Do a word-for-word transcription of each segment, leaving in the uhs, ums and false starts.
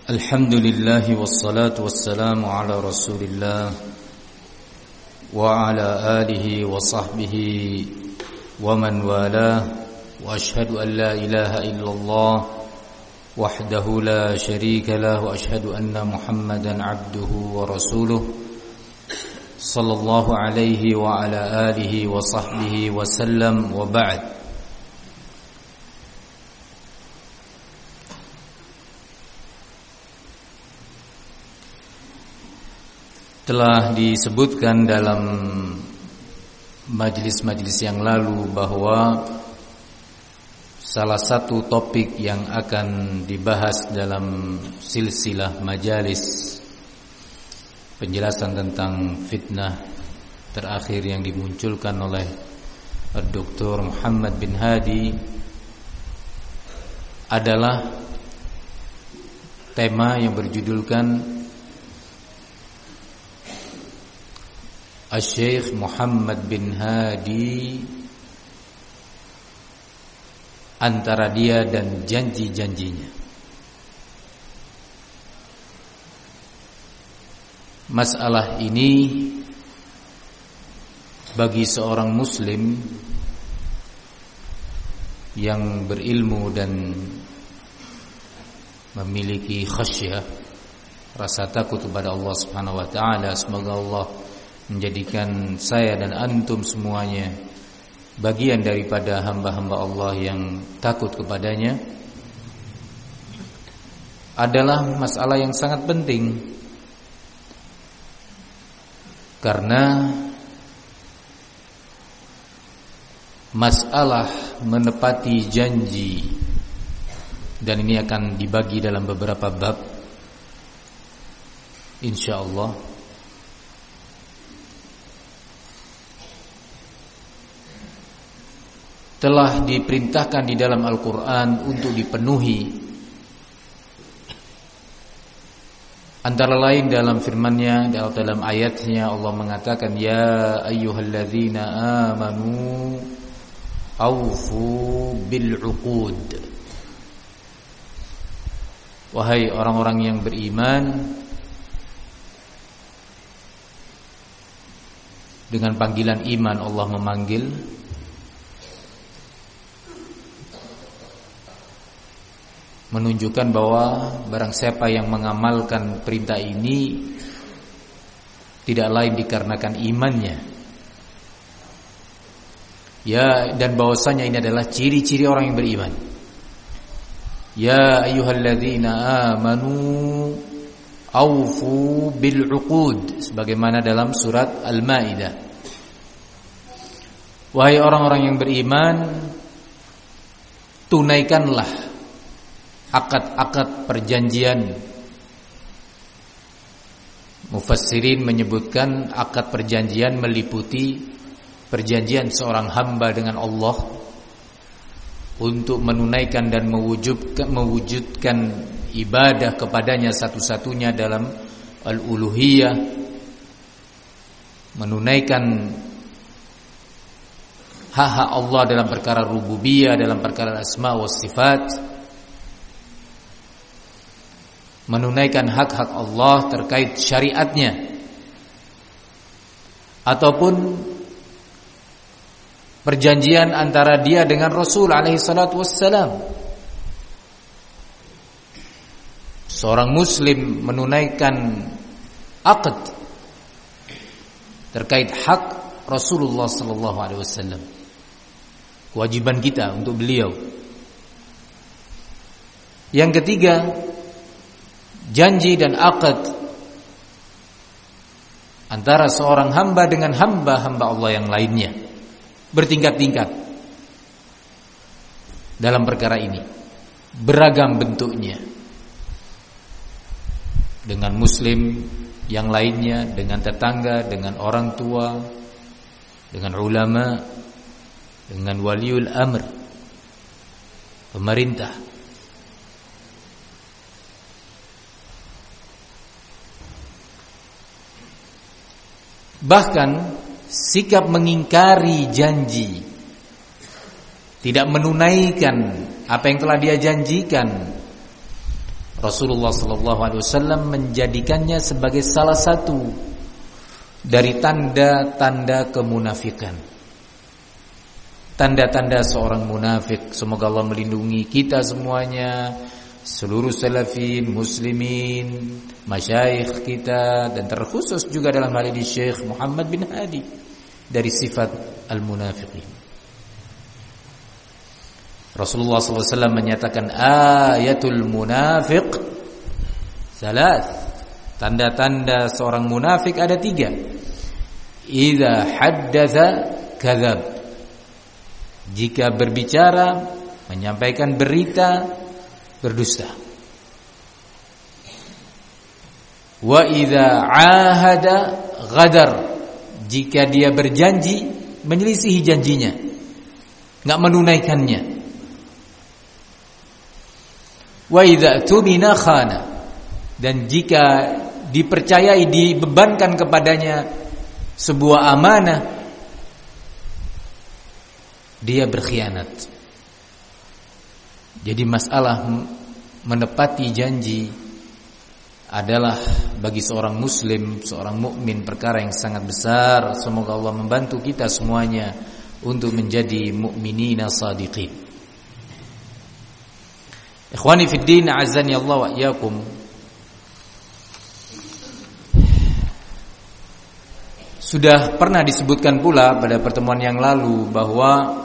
Alhamdulillah wassalatu wassalamu ala Rasulillah wa ala alihi wa sahbihi wa man walah wa ashhadu an la ilaha illallah wahdahu la sharika lah wa ashhadu anna Muhammadan abduhu wa rasuluh sallallahu alaihi wa ala alihi wa sahbihi wa sallam wa ba'd. Telah disebutkan dalam majelis-majelis yang lalu bahwa salah satu topik yang akan dibahas dalam silsilah majalis penjelasan tentang fitnah terakhir yang dimunculkan oleh Doktor Muhammad bin Hadi adalah tema yang berjudulkan Syekh Muhammad bin Hadi, antara dia dan janji-janjinya. Masalah ini bagi seorang muslim yang berilmu dan memiliki khasyah, rasa takut kepada Allah Subhanahu wa taala, semoga Allah menjadikan saya dan antum semuanya bagian daripada hamba-hamba Allah yang takut kepadanya, adalah masalah yang sangat penting. Karena masalah menepati janji, dan ini akan dibagi dalam beberapa bab insyaallah, telah diperintahkan di dalam Al-Quran untuk dipenuhi. Antara lain dalam firman-Nya, dalam ayatnya Allah mengatakan, ya ayyuhalladzina amanu awfu bil uqud. Wahai orang-orang yang beriman, dengan panggilan iman Allah memanggil, menunjukkan bahwa barang siapa yang mengamalkan perintah ini tidak lain dikarenakan imannya. Ya, dan bahwasanya ini adalah ciri-ciri orang yang beriman. Ya ayyuhalladzina amanu awfu bil uqud, sebagaimana dalam surat Al-Maidah. Wahai orang-orang yang beriman, tunaikanlah akad-akad perjanjian. Mufassirin menyebutkan akad perjanjian meliputi perjanjian seorang hamba dengan Allah untuk menunaikan dan mewujudkan, mewujudkan ibadah kepadanya satu-satunya dalam al-uluhiyah, menunaikan hak-hak Allah dalam perkara rububiyah, dalam perkara asma wa sifat, menunaikan hak-hak Allah terkait syariatnya, ataupun perjanjian antara dia dengan Rasul alaihi salatu wassalam. Seorang muslim menunaikan akad terkait hak Rasulullah sallallahu alaihi wasallam, kewajiban kita untuk beliau. Yang ketiga, janji dan akad antara seorang hamba dengan hamba-hamba Allah yang lainnya, bertingkat-tingkat dalam perkara ini, beragam bentuknya, dengan muslim yang lainnya, dengan tetangga, dengan orang tua, dengan ulama, dengan waliul amr, pemerintah. Bahkan sikap mengingkari janji, tidak menunaikan apa yang telah dia janjikan, Rasulullah sallallahu alaihi wasallam menjadikannya sebagai salah satu dari tanda-tanda kemunafikan. Tanda-tanda seorang munafik. Semoga Allah melindungi kita semuanya, seluruh salafin, muslimin, masyayikh kita, dan terkhusus juga dalam hal ini Syekh Muhammad bin Hadi dari sifat al-munafiqin. Rasulullah sallallahu alaihi wasallam menyatakan ayatul munafiq salas. Tanda-tanda seorang munafik ada tiga. Idza haddatsa kadzab. Jika berbicara, menyampaikan berita, berdusta. Wa idza ahada ghadar. Jika dia berjanji, menyelisihi janjinya, enggak menunaikannya. Wa idza tumina khana. Dan jika dipercayai, dibebankan kepadanya sebuah amanah, dia berkhianat. Jadi masalah menepati janji adalah bagi seorang muslim, seorang mukmin perkara yang sangat besar. Semoga Allah membantu kita semuanya untuk menjadi mukminina shadiqin. Ikhwani fid din, azani Allah wa iyyakum. Sudah pernah disebutkan pula pada pertemuan yang lalu bahwa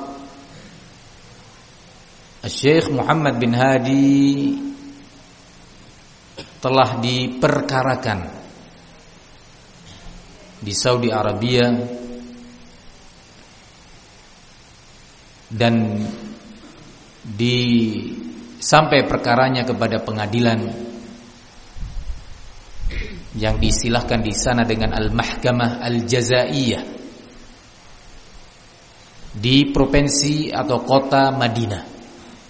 Syekh Muhammad bin Hadi telah diperkarakan di Saudi Arabia dan di sampai perkaranya kepada pengadilan yang diistilahkan di sana dengan Al-Mahkamah Al-Jazaiyah di provinsi atau kota Madinah.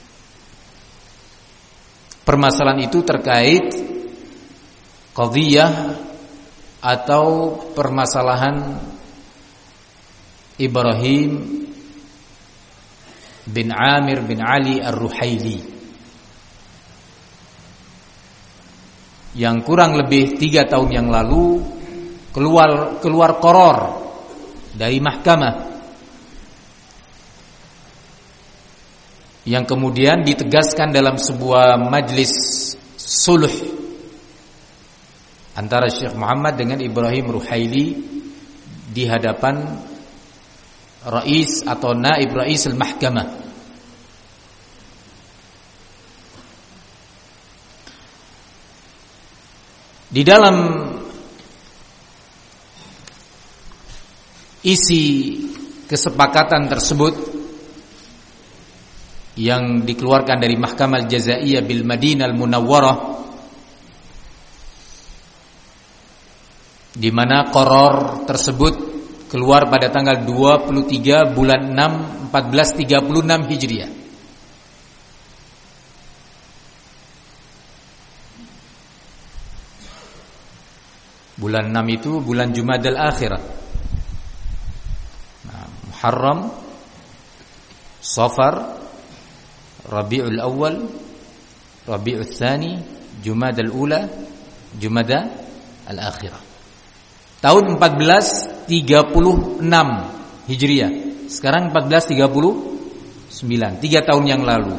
Permasalahan itu terkait qadhiyah atau permasalahan Ibrahim bin Amir bin Ali Ar-Ruhaili yang kurang lebih tiga tahun yang lalu keluar keluar qoror dari mahkamah yang kemudian ditegaskan dalam sebuah majlis sulh antara Syekh Muhammad dengan Ibrahim Ruhaili di hadapan rais atau naib rais al-mahkamah. Di dalam isi kesepakatan tersebut yang dikeluarkan dari Mahkamah Al-Jazaiyah bil Madinah Al-Munawwarah, di mana qaror tersebut keluar pada tanggal dua puluh tiga bulan enam empat belas tiga puluh enam Hijriah. Bulan enam itu bulan Jumadal Akhirah. Nah, Muharram, Safar, Rabiul Awal, Rabiul Tsani, Jumadal Ula, Jumada Al-Akhirah. Tahun empat belas tiga puluh enam Hijriah. Sekarang empat belas tiga puluh sembilan, tiga tahun yang lalu.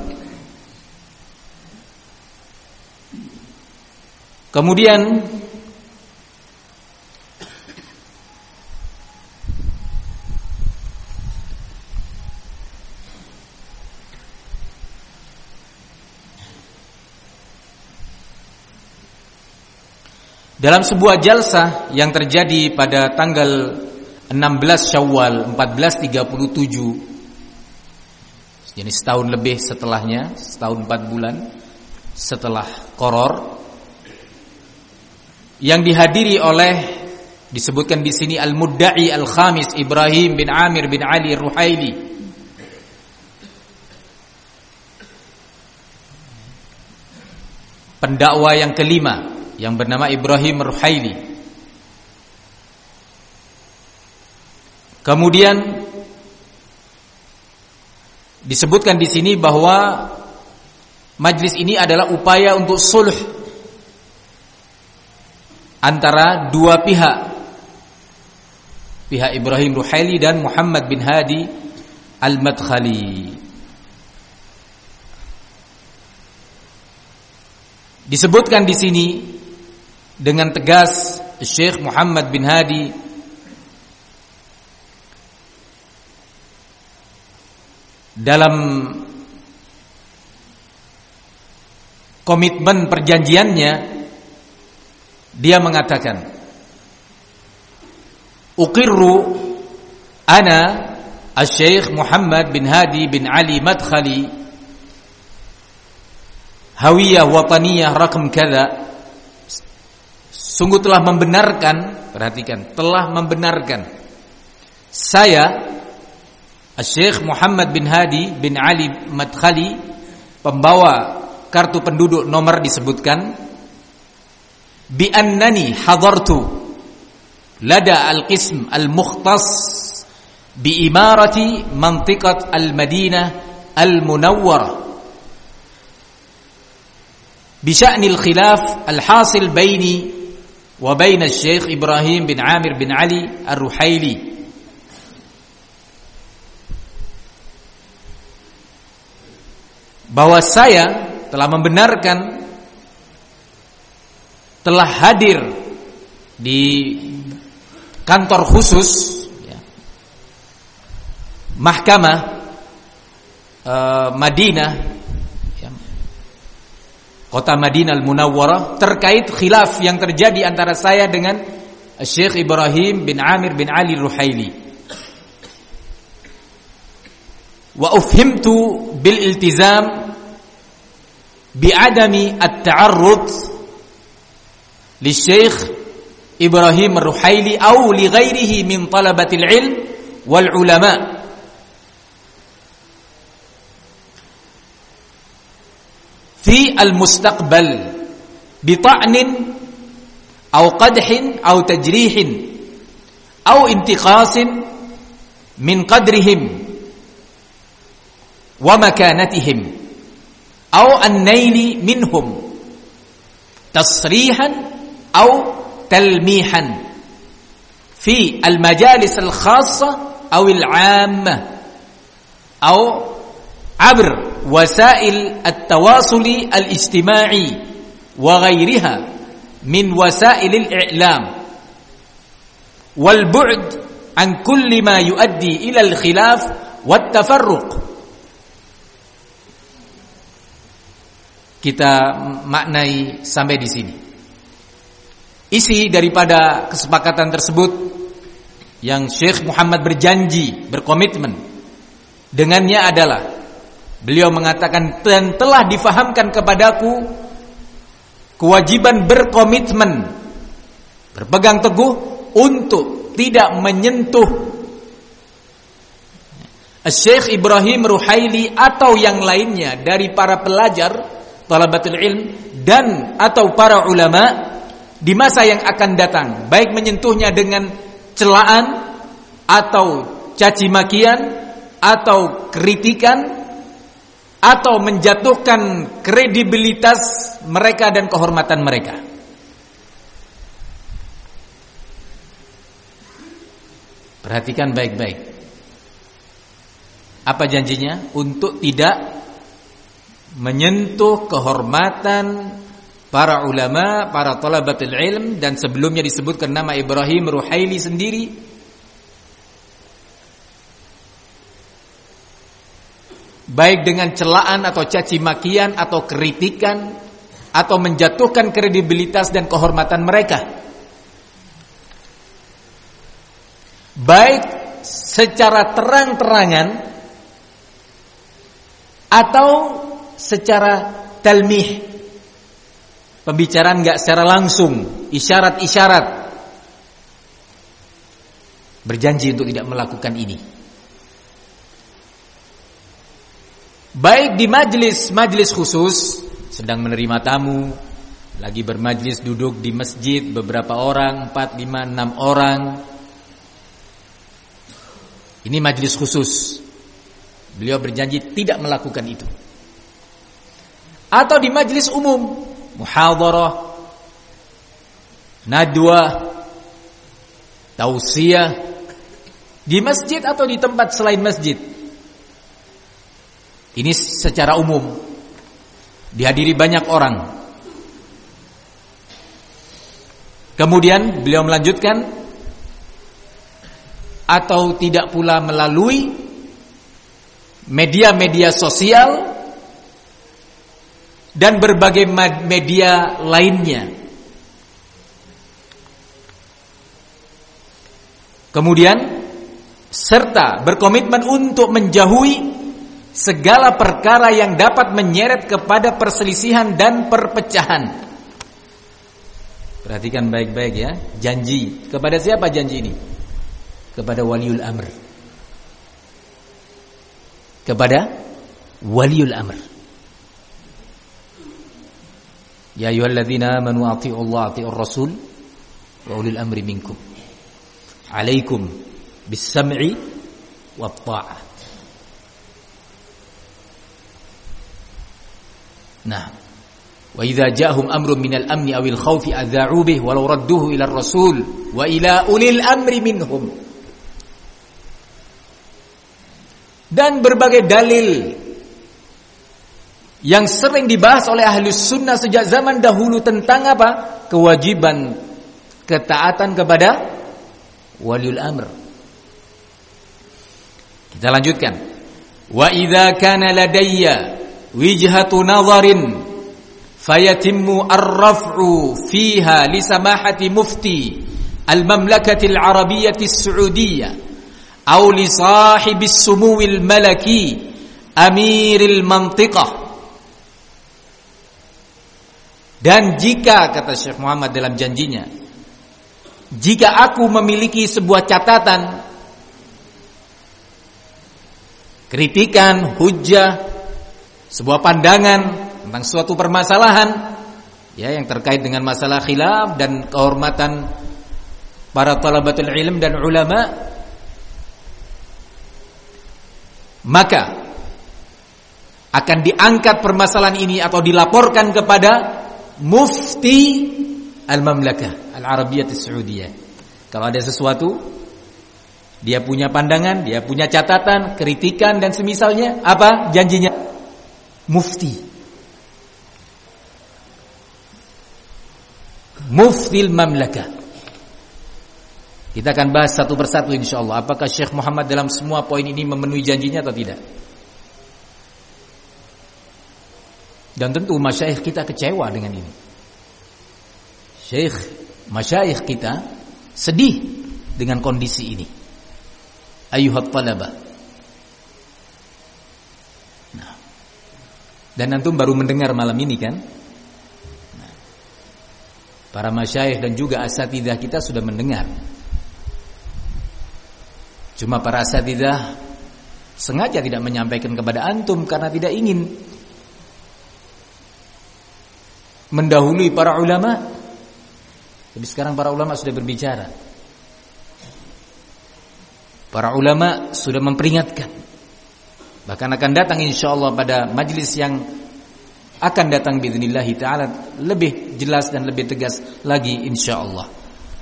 Kemudian dalam sebuah jalsah yang terjadi pada tanggal enam belas Syawal empat belas tiga puluh tujuh, jadi setahun lebih setelahnya, setahun empat bulan setelah qoror, yang dihadiri oleh, disebutkan di sini al-mudda'i al-khamis Ibrahim bin Amir bin Ali Ruhaili, pendakwa yang kelima yang bernama Ibrahim Ruhaili. Kemudian disebutkan di sini bahwa majlis ini adalah upaya untuk sulh antara dua pihak, pihak Ibrahim Ruhaili dan Muhammad bin Hadi Al-Madkhali. Disebutkan di sini dengan tegas Syekh Muhammad bin Hadi dalam komitmen perjanjiannya, dia mengatakan, uqirru ana Asy-Syaikh Muhammad bin Hadi bin Ali Madkhali hawiyah wataniyah rakam kada. Sungguh telah membenarkan, perhatikan, telah membenarkan saya Asy-Syaikh Muhammad bin Hadi bin Ali Madkhali, pembawa kartu penduduk nomor disebutkan, bi annani hadartu lada al-qism al-mukhtas bi imarati mantiqat al-Madinah al-Munawwarah bi sya'ni al-khilaf al-hasil baini wa baina Syekh Ibrahim bin Amir bin Ali Ar-Ruhaili. Bahwa saya telah membenarkan, telah hadir di kantor khusus ya, Mahkamah uh, Madinah ya, kota Madinah Al-Munawwarah terkait khilaf yang terjadi antara saya dengan Syekh Ibrahim bin Amir bin Ali Ruhaili. Wa ufhimtu bil iltizam bi'adami at-ta'arrud li Syekh Ibrahim Ar-Ruhaili aw li ghairihi min talabatil ilm wal ulama fi al-mustaqbal bi ta'nin aw qadhin aw tajrihin aw intiqasin min qadrihim wa makanatihim أو النيل منهم تصريحا أو تلميحا في المجالس الخاصة أو العامة أو عبر وسائل التواصل الاجتماعي وغيرها من وسائل الإعلام والبعد عن كل ما يؤدي إلى الخلاف والتفرق. Kita maknai sampai di sini. Isi daripada kesepakatan tersebut yang Syekh Muhammad berjanji, berkomitmen dengannya adalah beliau mengatakan, dan telah difahamkan kepadaku kewajiban berkomitmen, berpegang teguh untuk tidak menyentuh Syekh Ibrahim Ruhaili atau yang lainnya dari para pelajar talabatul ilm dan atau para ulama di masa yang akan datang, baik menyentuhnya dengan celaan atau caci makian atau kritikan atau menjatuhkan kredibilitas mereka dan kehormatan mereka. Perhatikan baik-baik. Apa janjinya? Untuk tidak menyentuh kehormatan para ulama, para talabatul ilm, dan sebelumnya disebutkan nama Ibrahim Ruhaili sendiri. Baik dengan celaan atau caci makian atau kritikan atau menjatuhkan kredibilitas dan kehormatan mereka. Baik secara terang-terangan atau secara talmih, pembicaraan enggak secara langsung, isyarat-isyarat. Berjanji untuk tidak melakukan ini. Baik di majlis-majlis khusus, sedang menerima tamu, lagi bermajlis duduk di masjid beberapa orang, empat, lima, enam orang. Ini majlis khusus. Beliau berjanji tidak melakukan itu. Atau di majlis umum, muhadharah, nadwa, tausiyah di masjid atau di tempat selain masjid. Ini secara umum dihadiri banyak orang. Kemudian beliau melanjutkan, atau tidak pula melalui media-media sosial dan berbagai media lainnya. Kemudian serta berkomitmen untuk menjauhi segala perkara yang dapat menyeret kepada perselisihan dan perpecahan. Perhatikan baik-baik ya, janji. Kepada siapa janji ini? Kepada waliul amr. Kepada waliul amr. Ya ayyuhalladzina amanu athi'ullaha athi'ur rasul wa ulil amri minkum. Alaikum bis-sam'i wat-tha'ah. Nah, wa idza ja'ahum amrun minal amni awil khaufi adza'u bih walau radduhu ila ar-rasul wa ila ulil amri minhum. Dan berbagai dalil yang sering dibahas oleh ahli sunnah sejak zaman dahulu tentang apa? Kewajiban ketaatan kepada waliul amr. Kita lanjutkan. Wa idza kana ladayya wijhatu nadharin fayatimmu ar-raf'u fiha li samahati mufti al-mamlakati al-arabiyyati as-saudiyyah aw li sahibi as-sumuwi al-malaki amiril mantiqah. Dan jika, kata Syekh Muhammad dalam janjinya, jika aku memiliki sebuah catatan, kritikan, hujjah, sebuah pandangan tentang suatu permasalahan ya yang terkait dengan masalah khilaf dan kehormatan para talabatul ilm dan ulama, maka akan diangkat permasalahan ini atau dilaporkan kepada mufti al-mamlakah al-arabiyyah as-saudiyyah. Kalau ada sesuatu, dia punya pandangan, dia punya catatan, kritikan dan semisalnya, apa janjinya? Mufti Muftil Mamlakah. Kita akan bahas satu persatu insyaallah. Apakah Syekh Muhammad dalam semua poin ini memenuhi janjinya atau tidak? Dan tentu masyayikh kita kecewa dengan ini. Syekh, masyayikh kita sedih dengan kondisi ini. Ayuhat talabah. Nah, dan antum baru mendengar malam ini kan? Nah, para masyayikh dan juga asatidzah kita sudah mendengar. Cuma para asatidzah sengaja tidak menyampaikan kepada antum karena tidak ingin mendahului para ulama. Tapi sekarang para ulama sudah berbicara. Para ulama sudah memperingatkan. Bahkan akan datang insyaallah pada majlis yang akan datang biidznillah taala lebih jelas dan lebih tegas lagi insyaallah.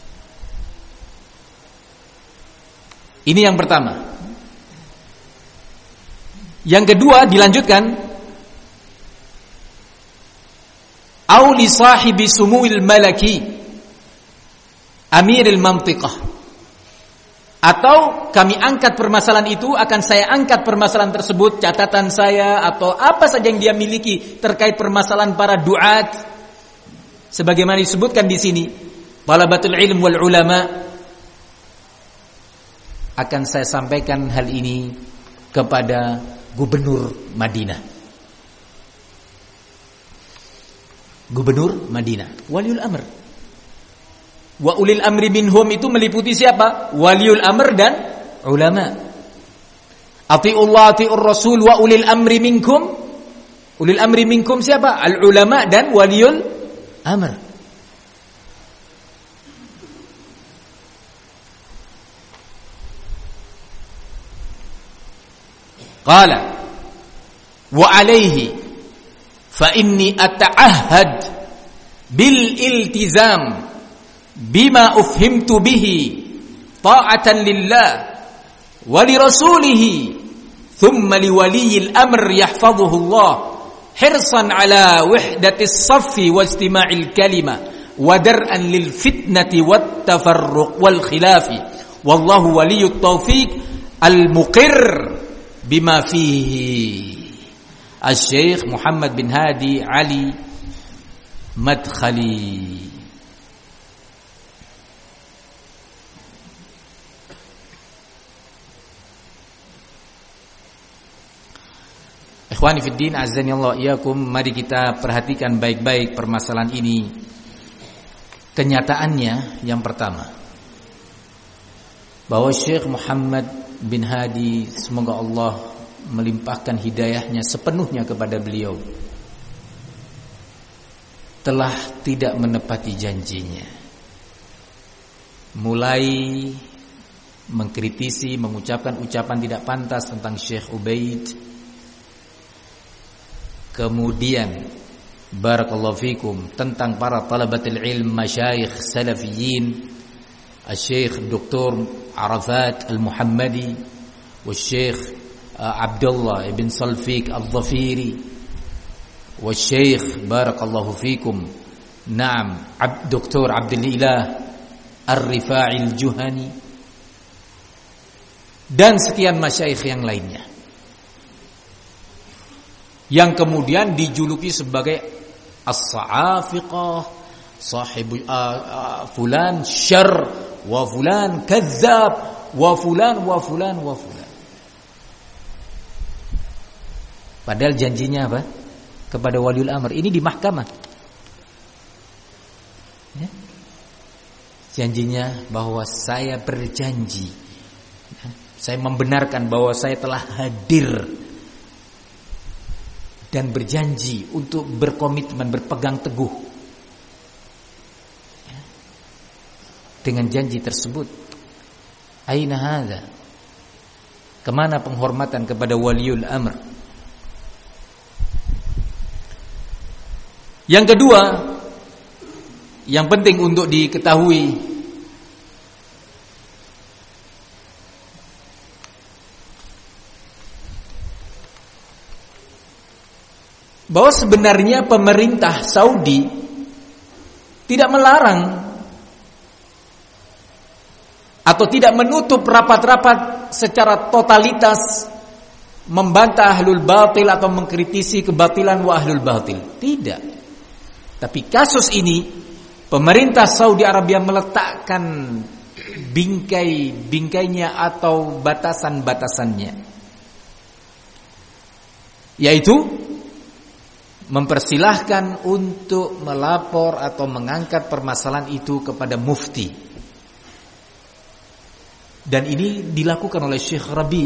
Ini yang pertama. Yang kedua dilanjutkan, au li sahibi sumuil malaki amiril mantiqah, atau kami angkat permasalahan itu, akan saya angkat permasalahan tersebut, catatan saya atau apa saja yang dia miliki terkait permasalahan para duat sebagaimana disebutkan di sini, talabatul ilm wal ulama, akan saya sampaikan hal ini kepada gubernur Madinah. Gubernur Madinah, waliul amr. Wa ulil amri minhum itu meliputi siapa? Waliul amr dan ulama. Atiullah atiur rasul wa ulil amri minkum. Ulil amri minkum siapa? Al ulama dan waliul amr. Qala wa alaihi fa inni ata'ahhad bil iltizam bima ufhimtu bihi ta'atan lillah wa li rasulih thumma li waliyil amr yahfazuhu Allah hirsan ala wihdati as-saffi wa istima'il kalima wa dar'an lil fitnati wat tafarruq wal khilafi wallahu waliyut taufiq al muqir bima fihi. Asy-Syaikh Muhammad bin Hadi Ali Madkhali. Ikhwani fid din, azani Allah iyakum, mari kita perhatikan baik-baik permasalahan ini. Kenyataannya yang pertama, bahwa Syekh Muhammad bin Hadi, semoga Allah melimpahkan hidayahnya sepenuhnya kepada beliau, telah tidak menepati janjinya. Mulai mengkritisi, mengucapkan ucapan tidak pantas tentang Syekh Ubaid. Kemudian barakallahu fikum tentang para talabatul ilm, masyayikh salafiyin, Syekh Doktor Arafat Al-Muhammadi wa Syekh Abdullah ibn Salfiq Al-Dhafiri wa Syekh barakallahu fikum Naam Doktor Abdullah Ar-Rifa'i Al-Juhani dan sekian masyayikh yang lainnya, yang kemudian dijuluki sebagai as-sa'afiqah, sahibu uh, uh, fulan syarr wa fulan kazzab wa fulan wa fulan wa fulan. Padahal janjinya apa? Kepada waliul amr. Ini di mahkamah. Ya? Janjinya bahwa saya berjanji, ya, saya membenarkan bahwa saya telah hadir dan berjanji untuk berkomitmen, berpegang teguh ya, dengan janji tersebut. Aina hadza? Kemana penghormatan kepada waliul amr? Yang kedua, yang penting untuk diketahui, bahwa sebenarnya pemerintah Saudi tidak melarang atau tidak menutup rapat-rapat secara totalitas membantah ahlul batil atau mengkritisi kebatilan wa ahlul batil. Tidak. Tapi kasus ini pemerintah Saudi Arabia meletakkan bingkai-bingkainya atau batasan-batasannya, yaitu mempersilahkan untuk melapor atau mengangkat permasalahan itu kepada mufti. Dan ini dilakukan oleh Syekh Rabi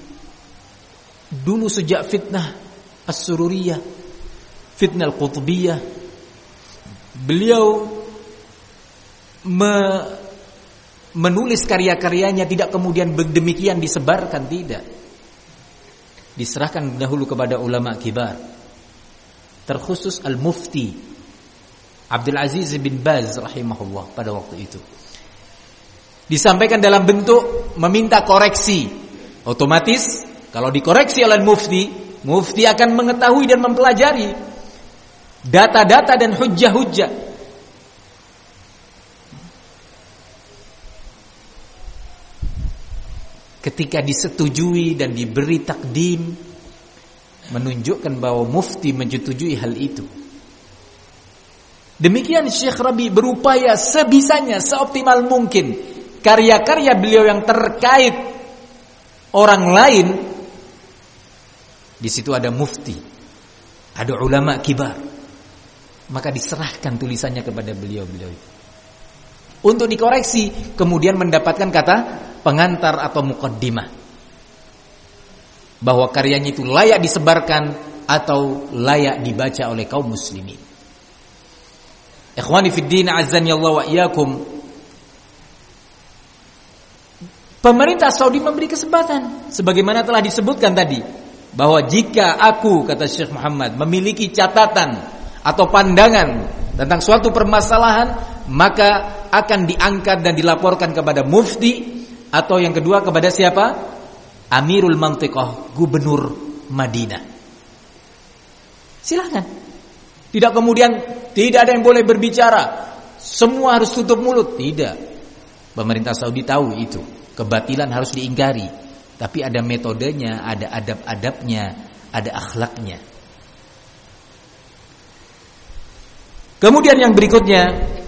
dulu sejak fitnah As-Sururiyah, fitnah Al-Qutbiyah. Beliau me menulis karya-karyanya, tidak kemudian demikian disebarkan, tidak. Diserahkan dahulu kepada ulama kibar, terkhusus Al-Mufti Abdul Aziz bin Baz rahimahullah pada waktu itu. Disampaikan dalam bentuk meminta koreksi. Otomatis kalau dikoreksi oleh Mufti, Mufti akan mengetahui dan mempelajari data-data dan hujjah-hujjah. Ketika disetujui dan diberi takdim, menunjukkan bahwa mufti menyetujui hal itu. Demikian Syekh Rabi berupaya sebisanya, seoptimal mungkin, karya-karya beliau yang terkait orang lain, di situ ada mufti, ada ulama kibar, maka diserahkan tulisannya kepada beliau-beliau itu untuk dikoreksi, kemudian mendapatkan kata pengantar atau muqaddimah bahwa karyanya itu layak disebarkan atau layak dibaca oleh kaum muslimin. Ikhwani fid din, azani Allah wa iyyakum. Pemerintah Saudi memberi kesempatan sebagaimana telah disebutkan tadi, bahwa jika aku, kata Syekh Muhammad, memiliki catatan atau pandangan tentang suatu permasalahan, maka akan diangkat dan dilaporkan kepada mufti, atau yang kedua kepada siapa? Amirul Mantiqah, gubernur Madinah. Silakan. Tidak kemudian tidak ada yang boleh berbicara, semua harus tutup mulut. Tidak. Pemerintah Saudi tahu itu. Kebatilan harus diingkari, tapi ada metodenya, ada adab-adabnya, ada akhlaknya. Kemudian yang berikutnya,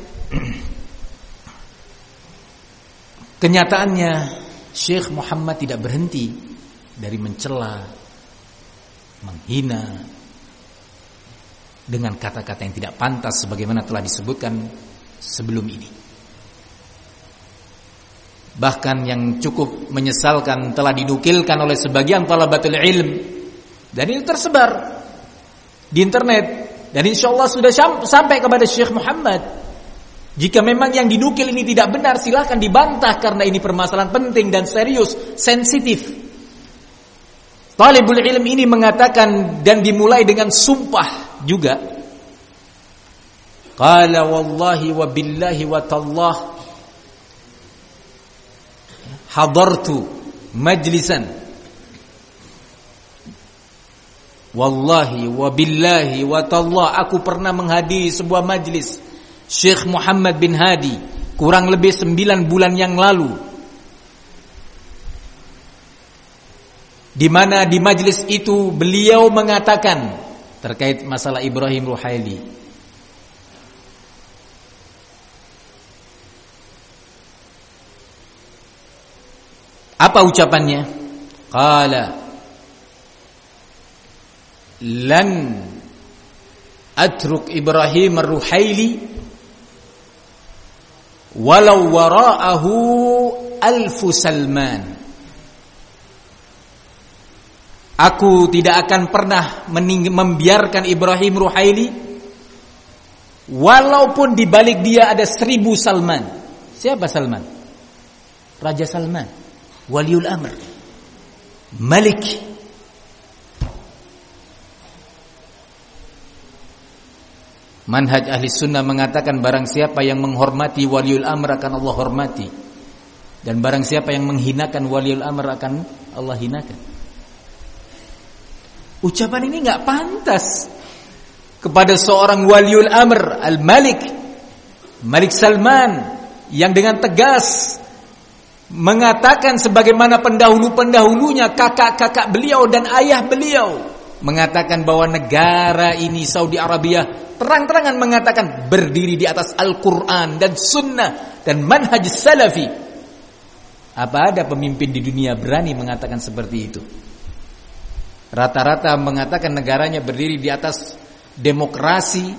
kenyataannya Syekh Muhammad tidak berhenti dari mencela, menghina dengan kata-kata yang tidak pantas sebagaimana telah disebutkan sebelum ini. Bahkan yang cukup menyesalkan telah dinukilkan oleh sebagian talabatul ilm, dan itu tersebar di internet, dan insyaallah sudah sampai kepada Syekh Muhammad. Jika memang yang dinukil ini tidak benar, silakan dibantah, karena ini permasalahan penting dan serius, sensitif. Talibul ilm ini mengatakan, dan dimulai dengan sumpah juga. Qala wallahi wa billahi wa tallah hadartu majlisan, wallahi wa billahi wa tallah, aku pernah menghadiri sebuah majlis Syekh Muhammad bin Hadi kurang lebih sembilan bulan yang lalu, di mana di majlis itu beliau mengatakan terkait masalah Ibrahim Ruhaili, apa ucapannya? Qala lan atruk Ibrahim Ar-Ruhaili walau wara'ahu alfu Salman. Aku tidak akan pernah mening- membiarkan Ibrahim Ruhaili walaupun di balik dia ada seribu Salman. Siapa Salman? Raja Salman, Waliul Amr, Malik. Manhaj ahli sunnah mengatakan barang siapa yang menghormati Waliul Amr akan Allah hormati, dan barang siapa yang menghinakan Waliul Amr akan Allah hinakan. Ucapan ini enggak pantas kepada seorang Waliul Amr Al-Malik, Malik Salman, yang dengan tegas mengatakan sebagaimana pendahulu-pendahulunya, kakak-kakak beliau dan ayah beliau, mengatakan bahwa negara ini, Saudi Arabia, terang-terangan mengatakan berdiri di atas Al-Quran dan Sunnah dan manhaj salafi. Apa ada pemimpin di dunia berani mengatakan seperti itu? Rata-rata mengatakan negaranya berdiri di atas demokrasi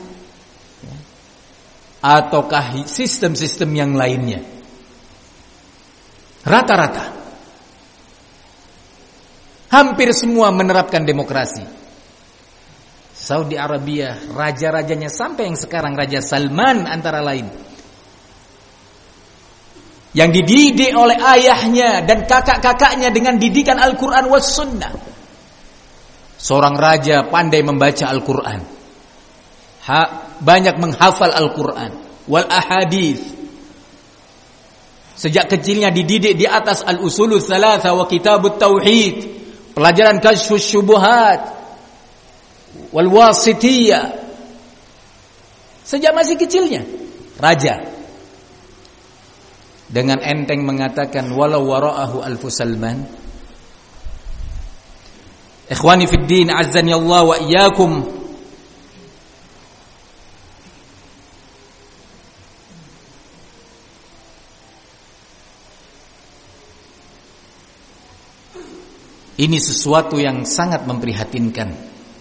ataukah sistem-sistem yang lainnya. Rata-rata hampir semua menerapkan demokrasi. Saudi Arabia, raja-rajanya sampai yang sekarang Raja Salman antara lain, yang dididik oleh ayahnya dan kakak-kakaknya dengan didikan Al-Quran was Sunnah. Seorang raja pandai membaca Al-Quran, ha, banyak menghafal Al-Quran wal ahadith. Sejak kecilnya dididik di atas Al-Usulul Tsalatsa wa Kitabut Tauhid, pelajaran Kasyfus Syubuhat wal Wasithiyah. Sejak masih kecilnya raja dengan enteng mengatakan walau wara'ahu alfu Salman. Ikhwani fid din, azzani Allah wa iyyakum. Ini sesuatu yang sangat memprihatinkan.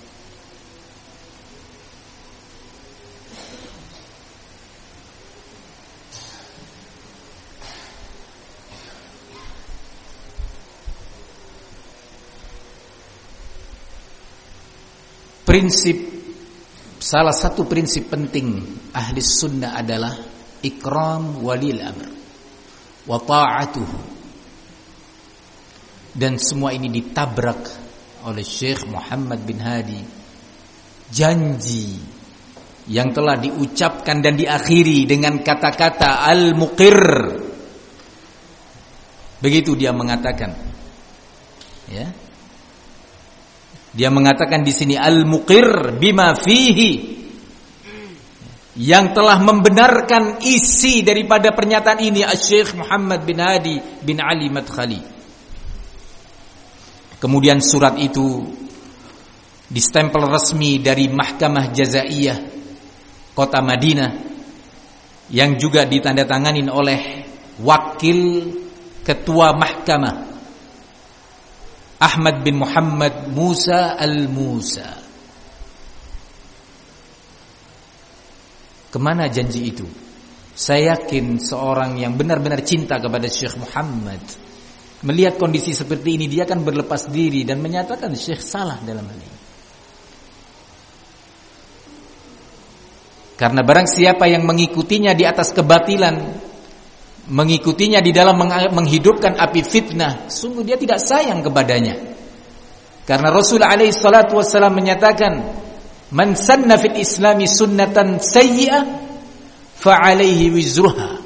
Prinsip, salah satu prinsip penting ahli sunnah adalah ikram walil amr wa ta'atuhu, dan semua ini ditabrak oleh Syekh Muhammad bin Hadi. Janji yang telah diucapkan dan diakhiri dengan kata-kata al-muqir. Begitu dia mengatakan. Ya. Dia mengatakan di sini al-muqir bima fihi, yang telah membenarkan isi daripada pernyataan ini Syekh Muhammad bin Hadi bin Ali Madkhali. Kemudian surat itu distempel resmi dari Mahkamah Jazaiyah Kota Madinah, yang juga ditandatangani oleh wakil ketua mahkamah Ahmad bin Muhammad Musa al-Musa. Kemana janji itu? Saya yakin seorang yang benar-benar cinta kepada Syekh Muhammad, melihat kondisi seperti ini, dia akan berlepas diri dan menyatakan Syekh salah dalam hal ini. Karena barang siapa yang mengikutinya di atas kebatilan, mengikutinya di dalam menghidupkan api fitnah, sungguh dia tidak sayang kepadanya. Karena Rasul alaihi salatu wassalam menyatakan, man sanna fil islami sunnatan sayyi'ah fa alaihi wizruha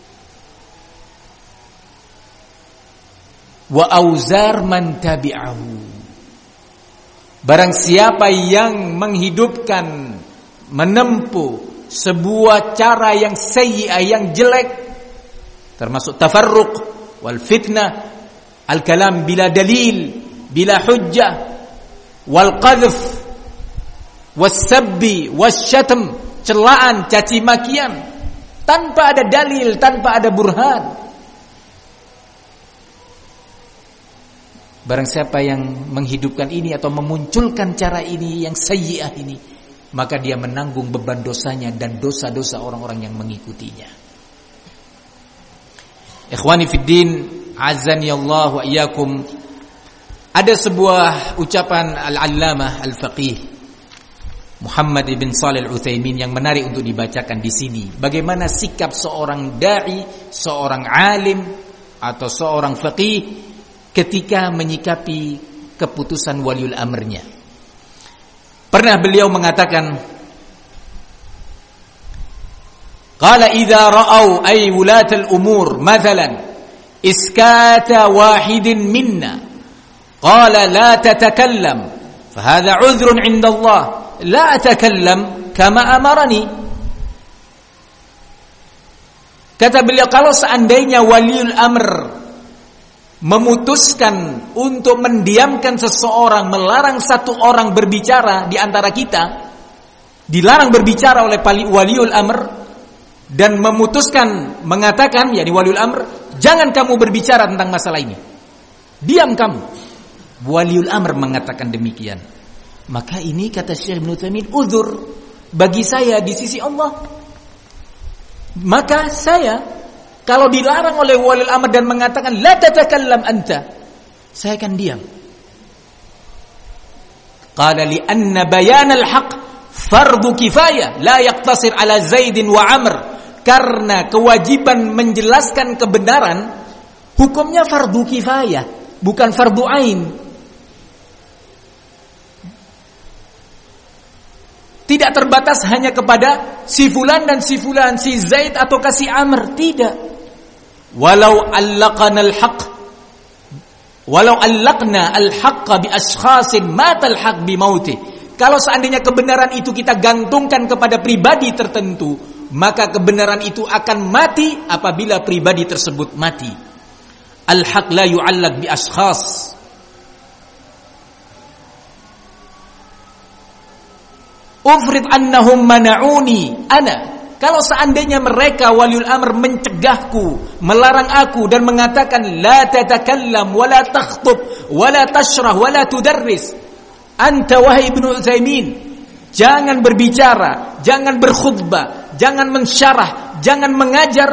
wa auzar man tabi'ahu. Barang siapa yang menghidupkan, menempuh sebuah cara yang sayyi'ah, yang jelek, termasuk tafarruq wal fitnah, al kalam bila dalil, bila hujjah, wal qadhf was-sabbi was-syatm, celaan, caci makian tanpa ada dalil, tanpa ada burhan. Barang siapa yang menghidupkan ini atau memunculkan cara ini yang sayyi'ah ini, maka dia menanggung beban dosanya dan dosa-dosa orang-orang yang mengikutinya. Ikhwani fiddin, azani Allah wa iyyakum. Ada sebuah ucapan al-allamah al-faqih Muhammad ibn Shalih al-Utsaimin yang menarik untuk dibacakan di sini. Bagaimana sikap seorang dai, seorang alim atau seorang faqih ketika menyikapi keputusan waliul amrnya. Pernah beliau mengatakan, qala idza ra'au ay wulatal umur mathalan iskata wahidin minna qala la tatakallam fa hadha 'udhrun 'inda Allah la atakallam kama amarani. Kata beliau, kalau seandainya waliul amr memutuskan untuk mendiamkan seseorang, melarang satu orang berbicara di antara kita, dilarang berbicara oleh waliul amr, dan memutuskan mengatakan, yakni waliul amr, jangan kamu berbicara tentang masalah ini, diam kamu. Waliul amr mengatakan demikian. Maka ini, kata Syekh Ibnu Utsaimin, uzur bagi saya di sisi Allah. Maka saya, kalau dilarang oleh waliul amr dan mengatakan la tatakallam anta, saya akan diam. Qala li anna bayan al-haq fardu kifayah la yaqtasir ala Zaidin wa Amr. Karena kewajiban menjelaskan kebenaran hukumnya fardu kifayah, bukan fardu ain. Tidak terbatas hanya kepada si fulan dan si fulan, si Zaid atau si Amr, tidak. Walau allaqana al-haq, walau allaqna al-haqqa bi ashkhasin mata al-haq bi mauti. Kalau seandainya kebenaran itu kita gantungkan kepada pribadi tertentu, maka kebenaran itu akan mati apabila pribadi tersebut mati. Al-haq la yu'allaq bi ashkhas. Ufrid annahum mana'uni ana. Kalau seandainya mereka waliul amr mencegahku, melarang aku dan mengatakan la tatakallam wa la takhtub wa la tashrah wa la tudarris. Anta wahai Ibnu Utsaimin, jangan berbicara, jangan berkhutbah, jangan mensyarah, jangan mengajar.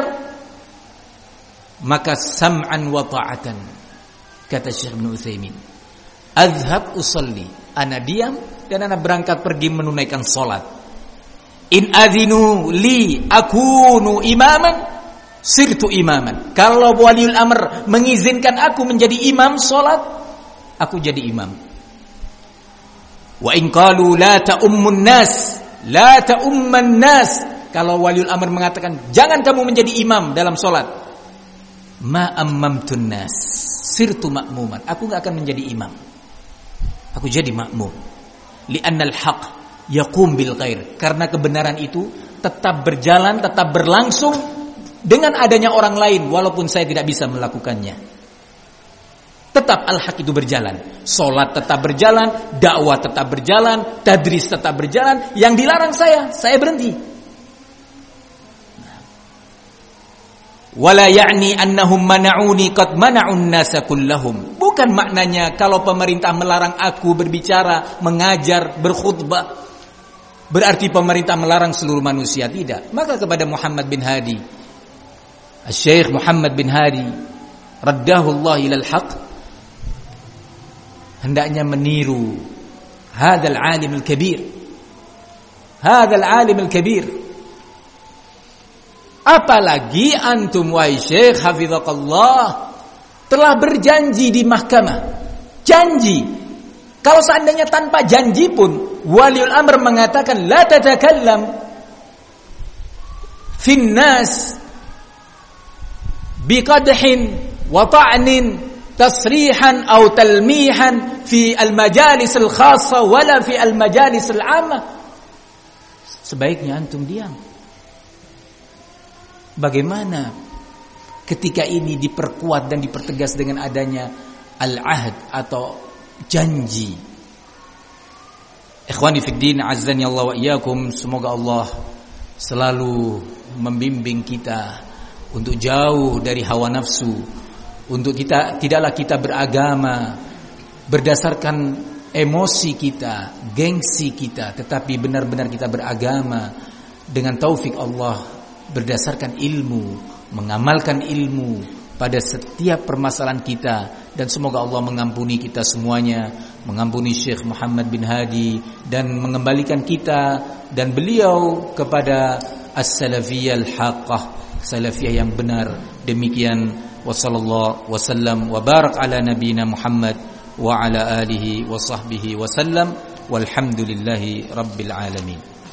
Maka sam'an wa ta'atan, kata Syekh Ibnu Utsaimin, azhab usalli, ana diam dan ana berangkat pergi menunaikan salat. In adzinu li akunu imaman sirtu imaman. Kalau waliul amr mengizinkan aku menjadi imam salat, aku jadi imam. Wa in qalu la ta'ummun nas La ta'umman nas. Kalau waliul amr mengatakan jangan kamu menjadi imam dalam solat, ma ammamtun nas, sirtu makmuman. Aku enggak akan menjadi imam, aku jadi makmum. Li'annal haq yaqum bil khair. Karena kebenaran itu tetap berjalan, tetap berlangsung dengan adanya orang lain, walaupun saya tidak bisa melakukannya. Tetap al-haq itu berjalan. Solat tetap berjalan, dakwah tetap berjalan, tadris tetap berjalan. Yang dilarang saya, saya berhenti. Wala ya'ni annahum mana'uni qad mana'un nasa kullahum. Bukan maknanya kalau pemerintah melarang aku berbicara, mengajar, berkhutbah, berarti pemerintah melarang seluruh manusia. Tidak. Maka kepada Muhammad bin Hadi, Syekh Muhammad bin Hadi raddahullah ilal haq, hendaknya meniru hadzal alim al-kabir. Hadzal alim al-kabir. Apalagi antum wahai Syekh hafizakallah telah berjanji di mahkamah. Janji. Kalau seandainya tanpa janji pun waliul amr mengatakan la tatakallam fin nas biqadhin wa ta'nin tasrihan atau talmihan fi al-majalis al-khassa wala fi al-majalis al-'ammah. Sebaiknya antum diam. Bagaimana ketika ini diperkuat dan dipertegas dengan adanya al-ahd atau janji. Ikhwani fid din, azzani Allah wa iyyakum, semoga Allah selalu membimbing kita untuk jauh dari hawa nafsu, untuk kita tidaklah kita beragama berdasarkan emosi kita, gengsi kita, tetapi benar-benar kita beragama dengan taufik Allah, berdasarkan ilmu, mengamalkan ilmu pada setiap permasalahan kita. Dan semoga Allah mengampuni kita semuanya, mengampuni Syekh Muhammad bin Hadi, dan mengembalikan kita dan beliau kepada as-salafiyah al-haqqah, salafiyah yang benar. Demikian, wa sallallahu wa sallam wa barak ala nabiyina Muhammad wa ala alihi wa sahbihi wa sallam, walhamdulillahi rabbil alamin.